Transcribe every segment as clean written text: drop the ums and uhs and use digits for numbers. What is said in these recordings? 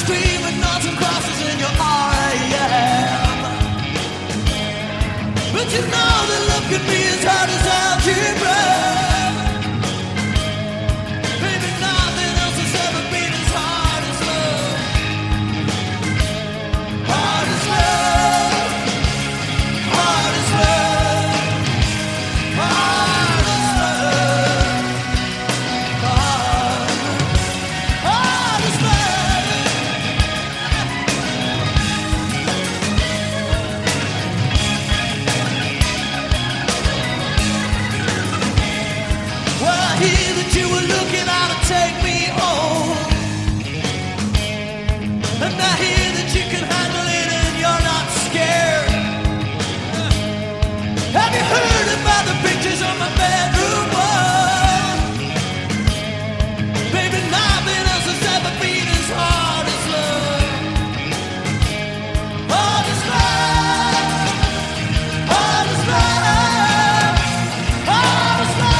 screaming noughts and crosses in your RAM. But you know that love can be as hard as algebra. Baby, nothing else has ever been as hard as love. Hard as love. Hard as love. Hard as love. Hard as love. Well, I hear that you were looking out to take me home, and I hear that you can handle it and you're not scared. Have you heard about the pictures on my bedroom wall? Baby, nothing else has ever been as hard as love. Hard as love. Hard as love. Hard as love.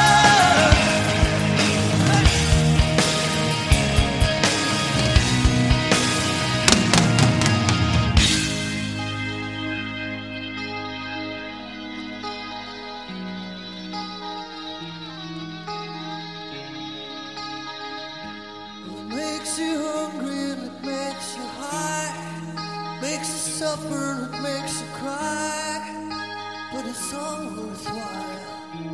It makes you hungry and it makes you high, makes you suffer and it makes you cry, but it's all worthwhile.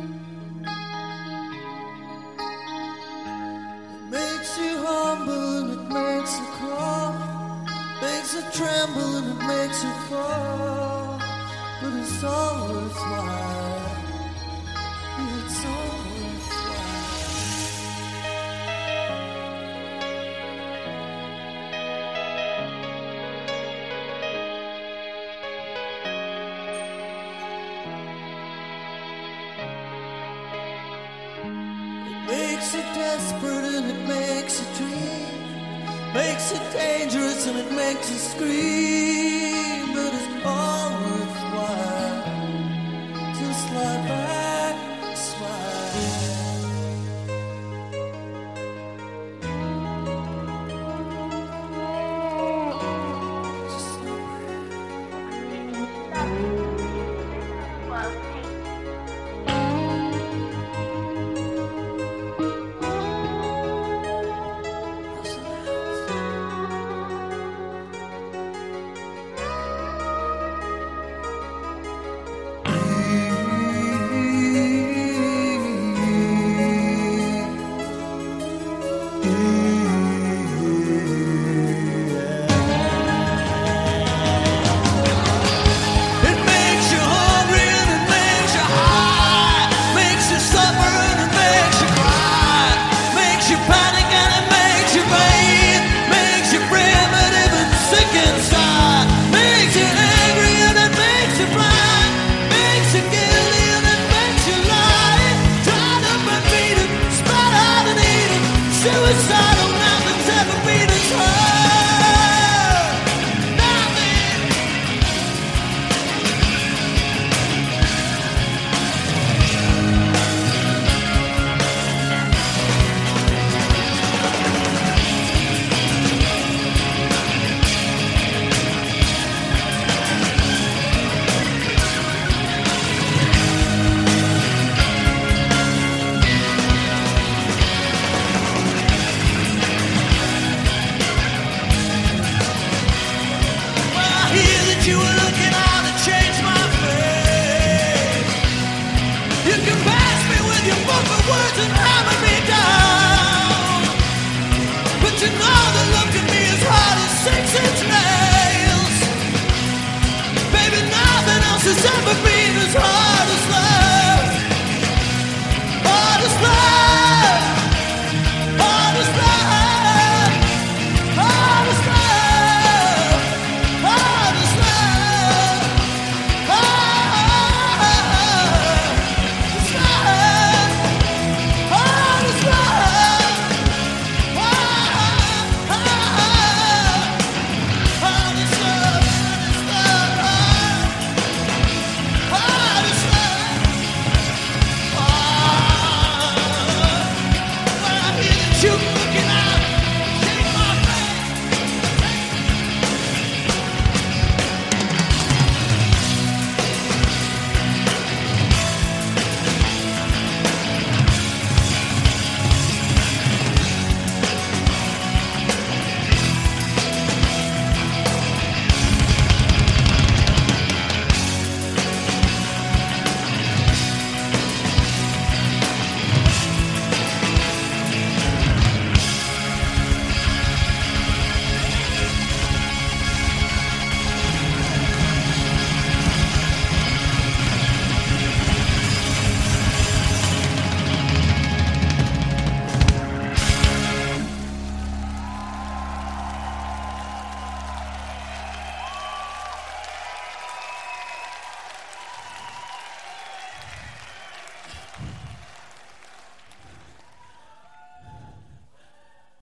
It makes you humble and it makes you crawl, makes you tremble and it makes you fall, but it's all worthwhile. It's all worthwhile. It makes you desperate and it makes you dream, makes you dangerous and it makes you scream, but it's all worthwhile. Just lie back and smile. Just It makes you hungry and it makes you high, makes you suffer and it makes you cry, makes you panic and it makes you rain, makes you primitive and sick inside, makes you angry and it makes you blind, makes you guilty and it makes you lie, tied up and beaten, spat out and eaten, suicidal, nothing's ever been as hard. Nothing. Well, I hear that you were looking out to change my fate. You can pass me with your book of words and hammer me down, but you know that love can be as hard as 6-inch nails. Baby, nothing else has ever been as hard as love.